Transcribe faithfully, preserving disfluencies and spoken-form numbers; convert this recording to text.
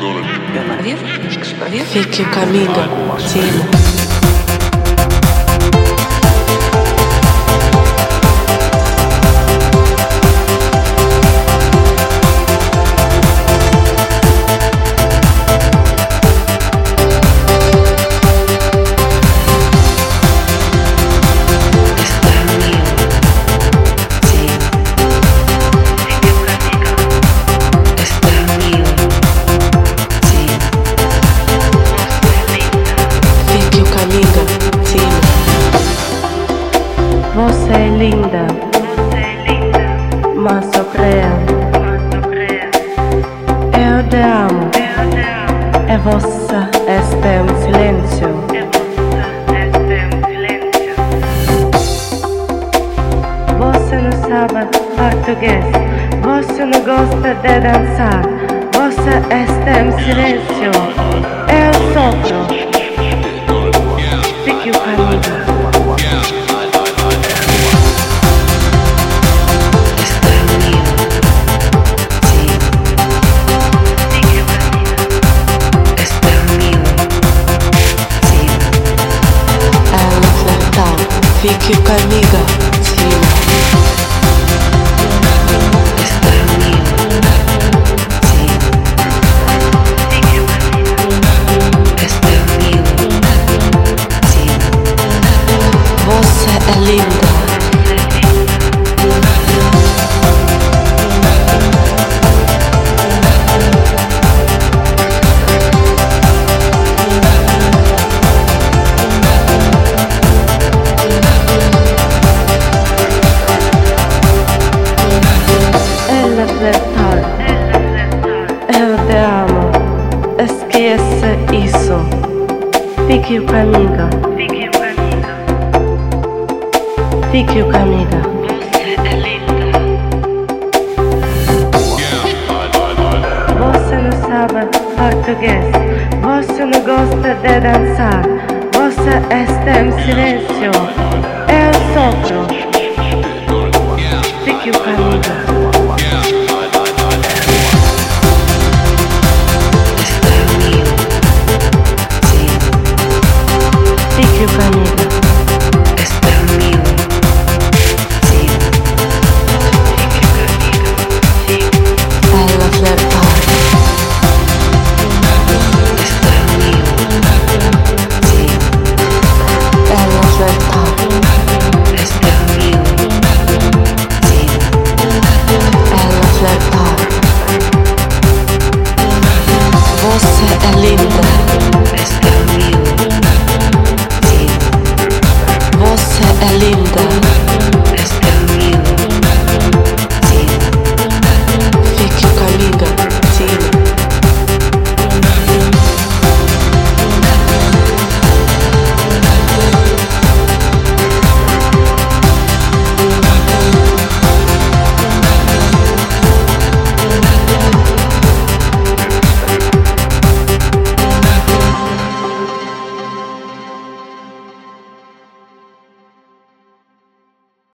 Fique o caminho, Timo. Você é linda, mas só creia. Eu te amo, e você está em silêncio. Você não sabe português, você não gosta de dançar. Você está em silêncio. Eu sofro. Fique o caminho. Fique comigo, Timo. Você é linda. Eu te amo, esqueça isso. Fique comigo. Fique comigo. Você é linda. Você não sabe português, você não gosta de dançar. Você está em silêncio. Eu sofro. Fique comigo.